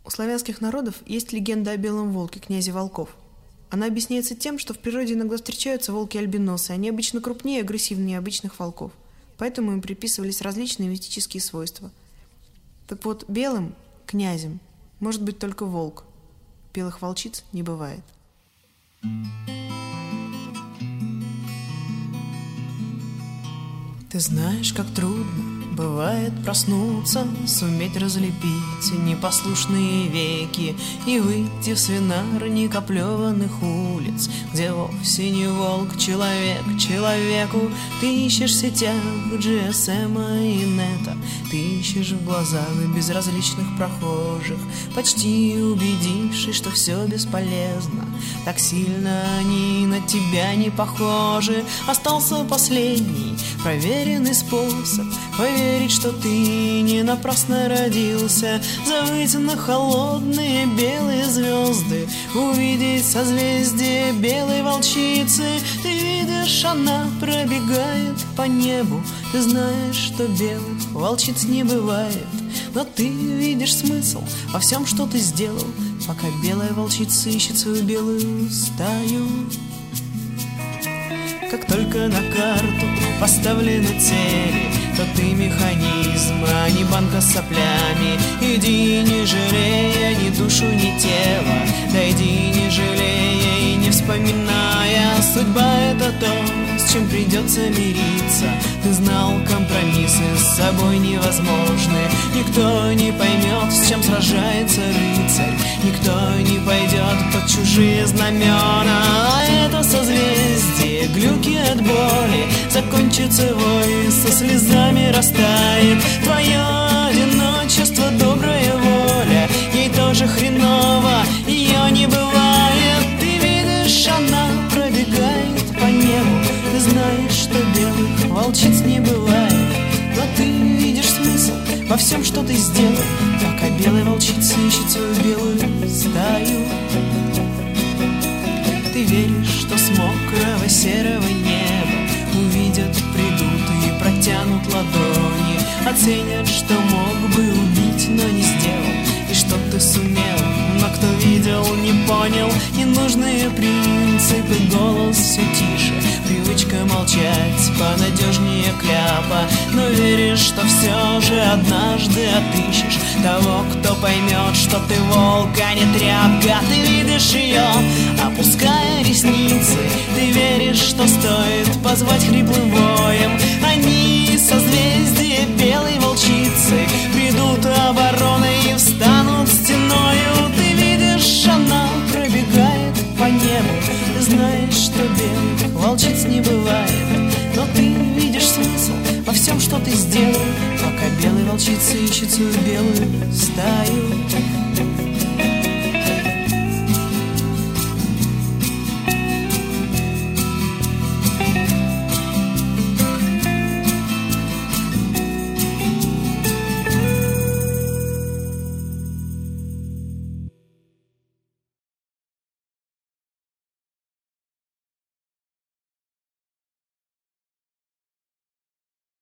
У славянских народов есть легенда о белом волке, князе волков. Она объясняется тем, что в природе иногда встречаются волки-альбиносы, они обычно крупнее и агрессивнее обычных волков, поэтому им приписывались различные мистические свойства. Так вот, белым, князем, может быть только волк. Белых волчиц не бывает. Ты знаешь, как трудно бывает проснуться, суметь разлепить непослушные веки и выйти в свинарник оплеванных улиц, где вовсе не волк человек человеку. Ты ищешь в сетях GSM и нета, ты ищешь в глазах безразличных прохожих, почти убедившись, что все бесполезно. Так сильно они на тебя не похожи. Остался последний проверенный способ поверить, что ты не напрасно родился, завыть на холодные белые звезды, увидеть созвездие белой волчицы. Ты видишь, она пробегает по небу, ты знаешь, что белых волчиц не бывает, но ты видишь смысл во всем, что ты сделал, пока белая волчица ищет свою белую стаю. Как только на карту поставлены цели, то ты механизм, а не банка с соплями. Иди, не жалея ни душу, ни тело, дойди, не жалея и не вспоминая. Судьба — это то, с чем придется мириться. Ты знал, компромиссы с собой невозможны. Никто не поймет, с чем сражается рыцарь, никто не пойдет под чужие знамена. А это созвездие, глюки от боли, закончится вой, со слезами растает. Твое одиночество, добрая воля, ей тоже хреново, ее не бывает. Ты видишь, она пробегает по небу, ты знаешь, что белых волчиц не бывает, но ты видишь смысл во всем, что ты сделал, пока белая волчица ищет свою белую стаю. Ты веришь, что с мокрого серого неба увидят, придут и протянут ладони, оценят, что мог бы убить, но не сделал, и что ты сумел, но кто видел, не понял. Ненужные принципы, голос все тише, привычка молчать понадежнее кляпа. Но веришь, что все же однажды отыщешь того, кто поймет, что ты волк, а не тряпка. Ты видишь ее, опуская ресницы, ты веришь, что стоит позвать хриплым воем. Они, созвездие белой волчицы, придут обороной и встанут стеною. Ты видишь, она пробегает по небу, ты знаешь, что белых волчиц не бывает, но ты видишь смысл во всем, что ты сделал, пока белая волчица ищет свою белую стаю.